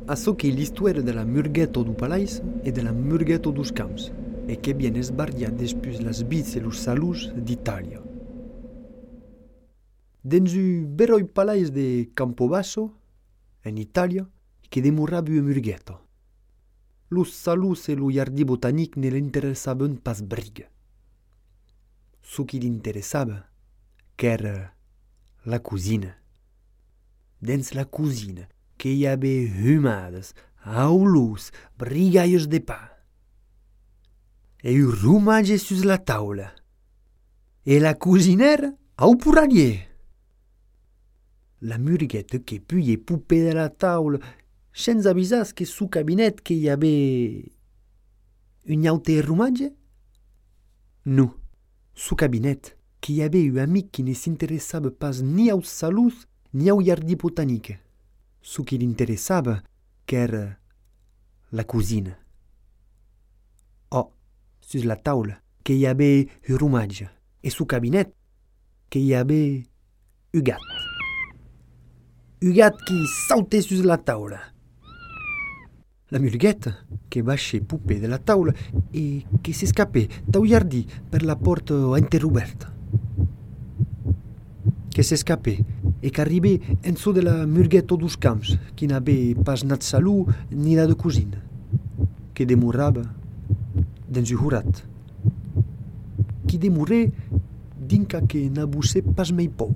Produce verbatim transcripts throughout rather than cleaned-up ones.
Açò che l'histoire de la murghetto du palais e de la murghetto dos camps, e che viene sbardiat despús las bits e los salus d'Italia. Dins un beroi palais de Campobasso, en Italia, che demorava un murghetto. Los salus e lo jardí botanic ne l'interessaven pas briga. Ce qui l'interessava, qu'era la cusina. Dins la cusina, que hi havia humades, aulus, brigallos de pa. E un romatge sus la taula. E la cusinera au puranier. La murghetta che puie pupe de la taula, senza avisas que su cabinet que hi havia un aute romatge? No, su cabinet que hi havia un amic qui ne s'interessava pas ni aux salus ni au jardí botanique. Ce qui l'interessava, qu'era la cusina. Oh, sus la taula, que hi havia un romatge, e su cabinet, que hi havia un gat. Un gat qui sautait sus la taula. La murghetta, que baixait pupe de la taula e que s'escapait dau jardí per la porta enterroberta. Que s'escapait e qu'arribait en so de la murghetto dos camps, qui n'avait pas nat salut ni la de cusina, que demorava dins un jurat, qui demorè dinca que n'abussè pas mai pou,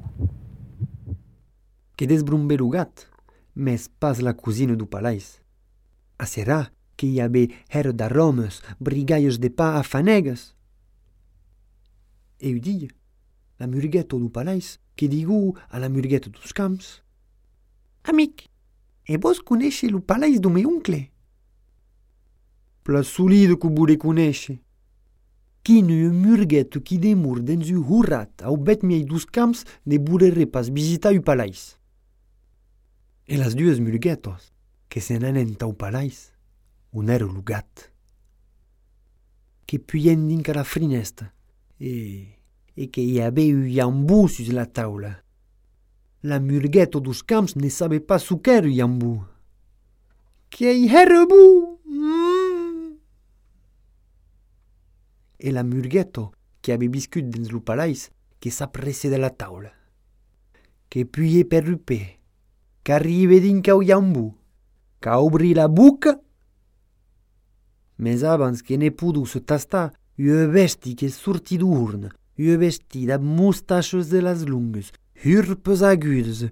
que desbrombè lo gat, mes pas la cusina du palais. A serà que hi havia her d'aromes, brigallos de pa a fanegas. E un dia, la murghetto du palais que digu a la murghetta dos camps: Amic, e vos conesce lo palais do meu oncle? Pla solido que vos reconesce. Quin un murghetto qui demor dins un jurat au bet miei dos camps ne burerè pas visitar un palais. E las dues murghettos que se n'anen au palais, un era lo gat, que puien dinca la finestra e... e che hi havia un iambù sus la taula. La murghetto dos camps ne sabe pas su qu'era un iambù. Qu'ei era bu! Mm. E la murghetto che aveva viscut dins lo palais che s'appresse de la taula. Che puie per rupè, qu'arrive dinca un iambù, qu'a obri la buca. Mes abans che ne pudu se tastar un vesti che surti d'urna, un vesti amb mustachos de las lungues, hurpes agudes.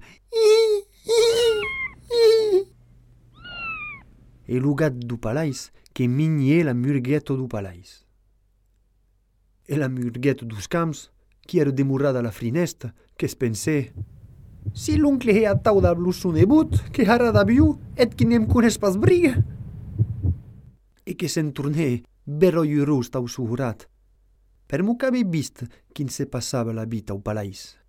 E lo gat du palais que migné la murghetto du palais. E la murghetto dos camps, qui era demorada a la finestra, que es pensè: si l'oncle he atau da blusson de but, que ara da viu, et qui nem cones pas briga. E que se'n tornè vero iurust au sujurat, per mo qu'ave vist quin se passava la vita au palais.